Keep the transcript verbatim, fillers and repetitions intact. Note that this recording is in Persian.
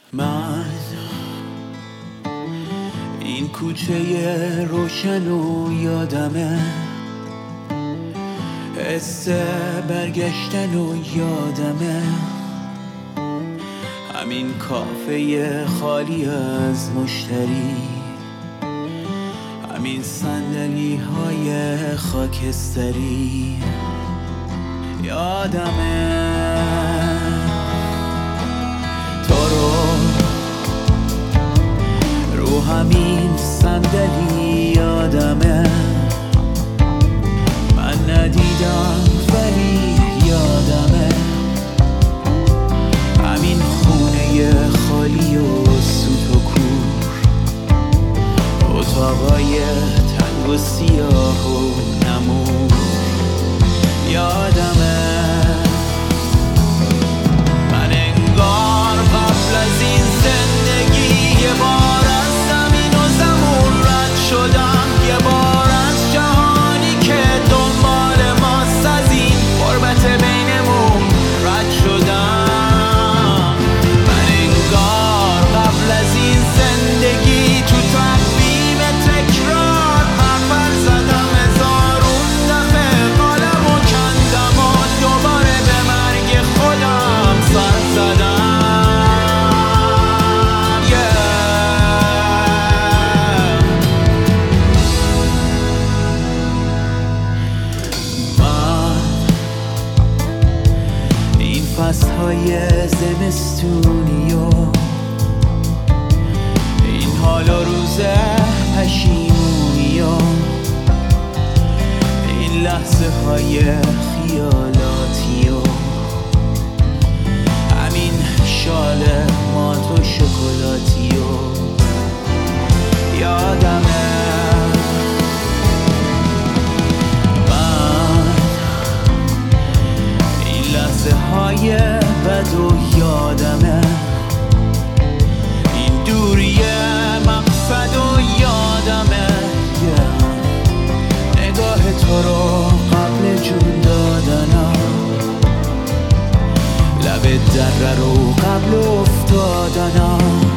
من این کوچه روشن و یادمه، حس برگشتن و یادمه، همین کافه خالی از مشتری، همین صندلی های خاکستری. یادمه تو رو رو همین صندلی، یادمه من ندیدم ولی یادمه، همین خونه خالی و سوت و کور، اتاقای تنگ و سیاه و نمور. یادمه من انگار قبل از این زندگی یه بار از زمین و زمون رد شدم، یه بار از جهانی که دنبال ماست از این غربت بینمون رد شدم. من انگار قبل از این زندگی تو تقویم تکرار حرفر زدم، هزارون دفعه قالم و کندم و دوباره به مرگ خودم سر زدم. yeah. من این فصلهای زمستونی و این حال و روز پشیمونی و این لحظه های خیالاتی و همین شال مات و شکلاتی و یادمه من این لحظه های بد و یادمه این دوری مقصد و یادمه yeah. نگاه تو رو قبل جون دادنم، لب دره رو قبل افتادنم.